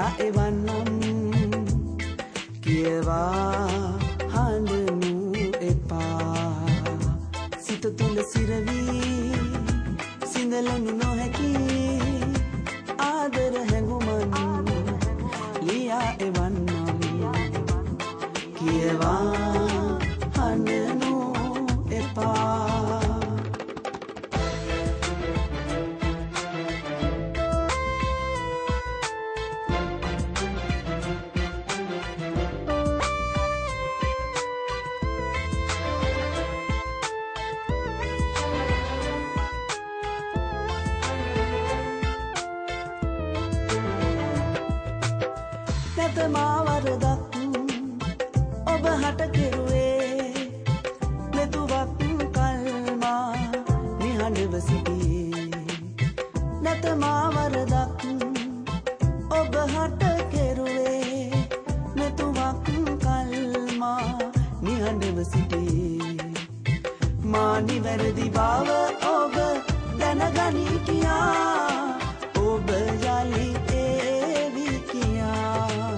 ලියා එවන්නම් කියවා හඬනු එපා සිත තුළ සිරවී සිඳලනු නොහැකි ආදර හැඟුමන් ලියා එවන්නම් කියවා හඬනු එපා මාවරදක් ඔබ හට කෙරුවේ මෙතුවක් කල්මා නිහඬව සිටියේ නැත මාවරදක් ඔබ හට කෙරුවේ මෙතුවක් කල්මා නිහඬව සිටියේ මා නිවැරදි බව ඔබ දැනගනී කියා ඔබ යලි ඒවි කියා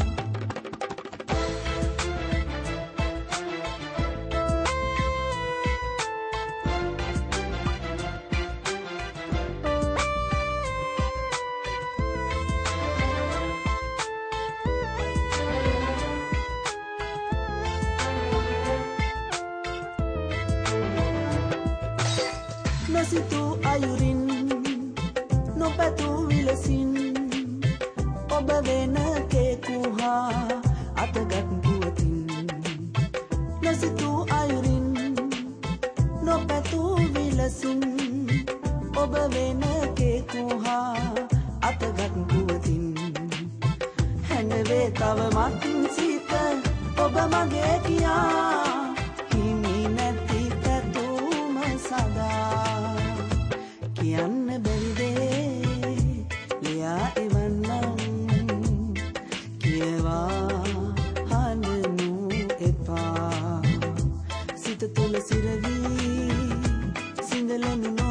නොසිතූ අයුරින් නොපැතූ විලසින් ඔබ වෙන කෙකුහා අතගත් පුවතින් නොසිතූ අයුරින් නොපැතූ විලසින් ඔබ වෙන කෙකුහා අතගත් පුවතින් හැඬවේ තවමත් සිත ඔබ මගේ කියා හිමි නැති පැතුම සදා කියන්න බැරිදේ ලියා එවන්නම් කියවා හඬනු එපා සිත තුළ සිරවී සිඳලනු